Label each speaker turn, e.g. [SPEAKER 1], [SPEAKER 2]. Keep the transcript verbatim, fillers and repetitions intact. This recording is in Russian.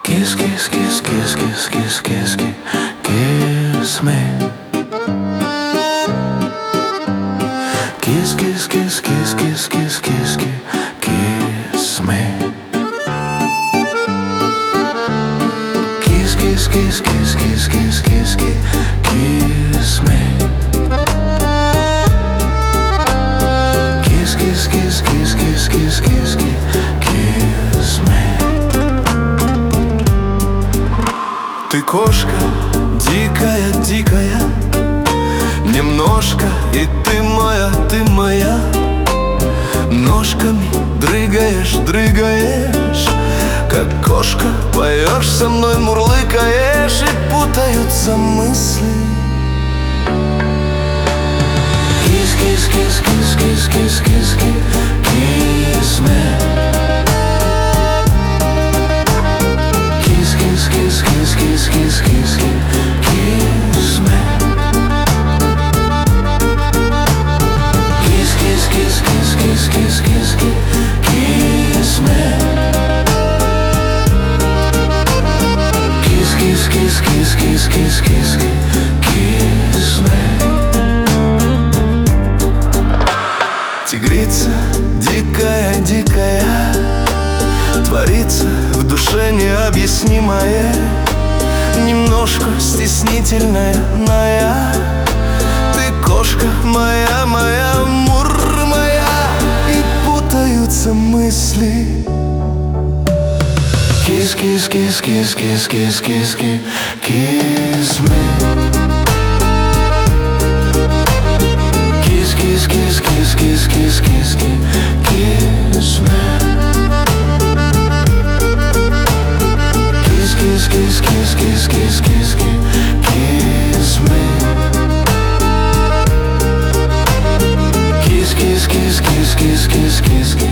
[SPEAKER 1] Kiss, kiss, kiss, kiss, kiss, kiss, kiss, kiss, kiss me. Kiss, kiss, kiss, kiss, kiss, kiss, kiss, kiss me. Kiss, kiss, kiss, kiss, kiss, kiss, kiss, kiss me. Kiss, kiss, kiss, kiss, kiss, kiss, kiss, kiss me. Ты кошка, дикая, дикая, немножко, и ты моя, ты моя. Ножками дрыгаешь, дрыгаешь, как кошка, поешь со мной, мурлыкаешь, и путаются мысли. Кис, кис, кис, кис, кис, кис, кис, кис me. Кис, кис, кис, кис, кис, кис, кис, кис me. Кис, кис, кис, кис, кис, кис, кис, кис me. Кис, кис, кис, кис, кис, кис, кис, кис me. Тигрица, дикая, дикая, творится в душе необъяснимое. Немножко стеснительная, ная. Ты кошка моя, моя, мур моя, и путаются мысли. Кис, кис, кис, кис, кис, кис, кис, кис, кис me. Кис, кис, кис, кис, кис, кис, кис, кис me. Кис, кис, кис, кис, кис, кис, кис, кис me. Кис, кис, кис, кис, кис, кис, кис, кис.